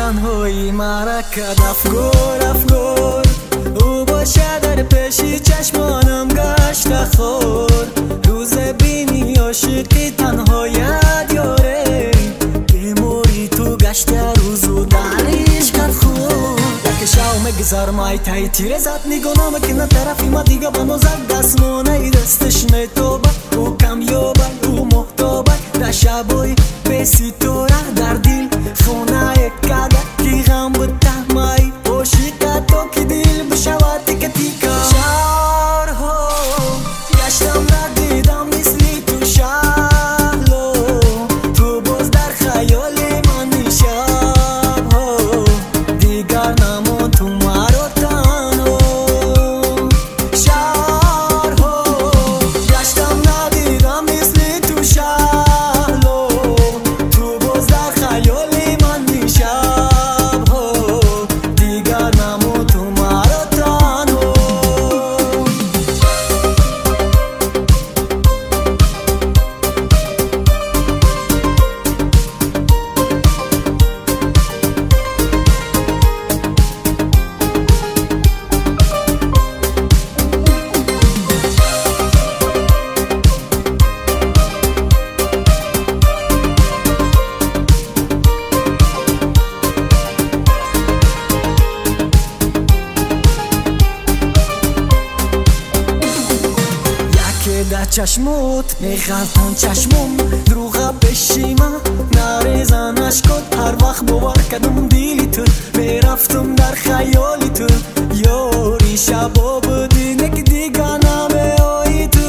تنهایی مرکد افگار او باشه در پیشی چشمانم گشت خور روز بینی عاشقی تنهایت یاره بموری تو گشت روزو دانش کد خور دکشاو مگذار مای تای تیره زد نگونام که نه طرفی ما دیگه بانو زد دستمونه ای دستش نیتوبه او کمیوبه او محتوبه در شبوی بیسی تو ره در دیل خونه کده کی غم بده مای عاشق تو که دیل بشود تیکه تیکه شهرها گشتم ندیدم مثلی تو شهلو تو باز در خیال من شبها دیگر نمون تو مرا تنها شهرها گشتم ندیدم مثلی تو شهلو تو باز در خیال من شبها دیگر نمون تو مرا تنها در چشموت میخلطان چشمم دروغا بشیما نریزن اشکات هر وقت باور کردم دیلی تو میرفتم در خیالی تو یاری شبا بودی نک دیگه نمیایی تو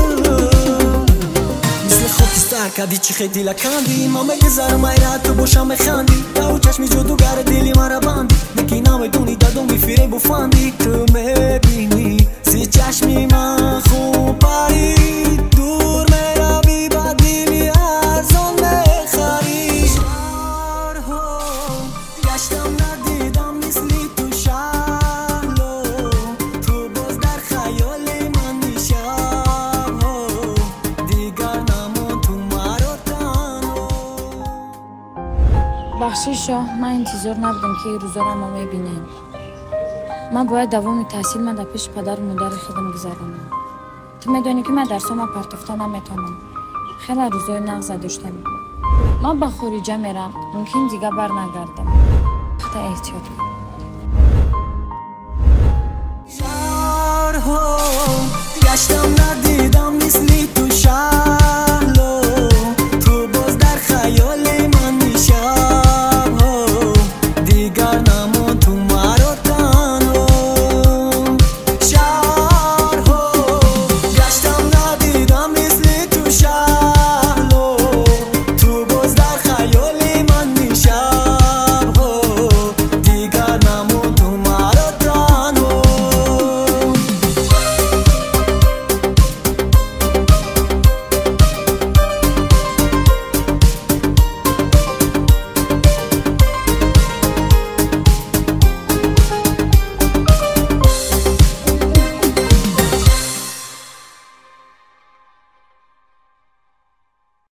مثل خاکستر کردی چی خیلی لکندی ما مگذر مایره تو باشم بخندی دو چشمی جادوگر دیلی مرا بندی نکی نمیدونی دادم بیفیره بفندی تو میبینی سی چشمی من خوب پرید دور میروی با دیلی ارزان میخری شهرها گشتم ندیدم مثلی تو شهلو تو باز در خیال من شبها دیگر نمون تو مرا تنها بخشی شاه من انتظار نبودم که این روزا را ما میبینیم من باید دوام تحصیل من در پیش پدر و مادر خودم گذرانم تو میدونی که من درسام پرتفته نمیتونم خیلی روزای نغز داشتم من با خروجه میرم ممکن دیگه بر نگردم خدا احتیاط کنم شهرها گشتم ندیدم مثلی تو شهلو تو باز در خیال